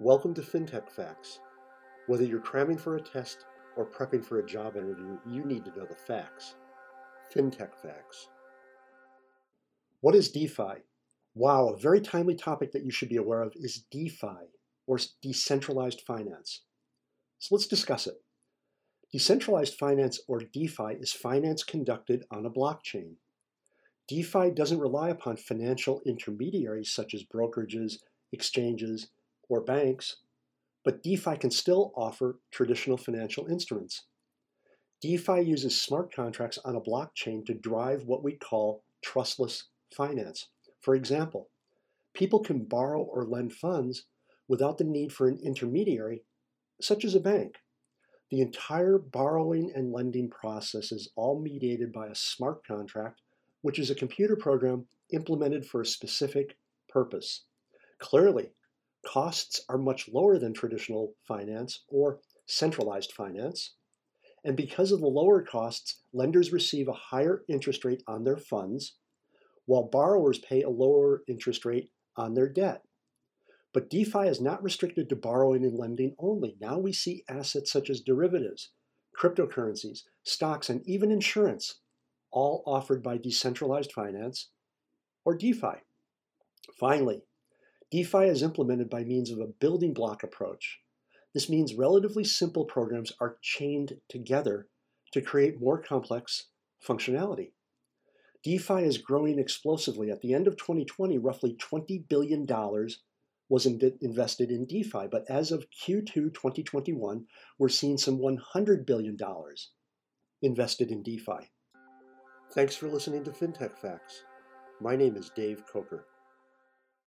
Welcome to FinTech Facts. Whether you're cramming for a test or prepping for a job interview, you need to know the facts. FinTech Facts. What is DeFi? Wow, a very timely topic that you should be aware of is DeFi, or decentralized finance. So let's discuss it. Decentralized finance, or DeFi, is finance conducted on a blockchain. DeFi doesn't rely upon financial intermediaries such as brokerages, exchanges, or banks, but DeFi can still offer traditional financial instruments. DeFi uses smart contracts on a blockchain to drive what we call trustless finance. For example, people can borrow or lend funds without the need for an intermediary, such as a bank. The entire borrowing and lending process is all mediated by a smart contract, which is a computer program implemented for a specific purpose. Clearly, costs are much lower than traditional finance or centralized finance. And because of the lower costs, lenders receive a higher interest rate on their funds, while borrowers pay a lower interest rate on their debt. But DeFi is not restricted to borrowing and lending only. Now we see assets such as derivatives, cryptocurrencies, stocks, and even insurance, all offered by decentralized finance, or DeFi. Finally, DeFi is implemented by means of a building block approach. This means relatively simple programs are chained together to create more complex functionality. DeFi is growing explosively. At the end of 2020, roughly $20 billion was invested in DeFi, but as of Q2 2021, we're seeing some $100 billion invested in DeFi. Thanks for listening to FinTech Facts. My name is Dave Coker.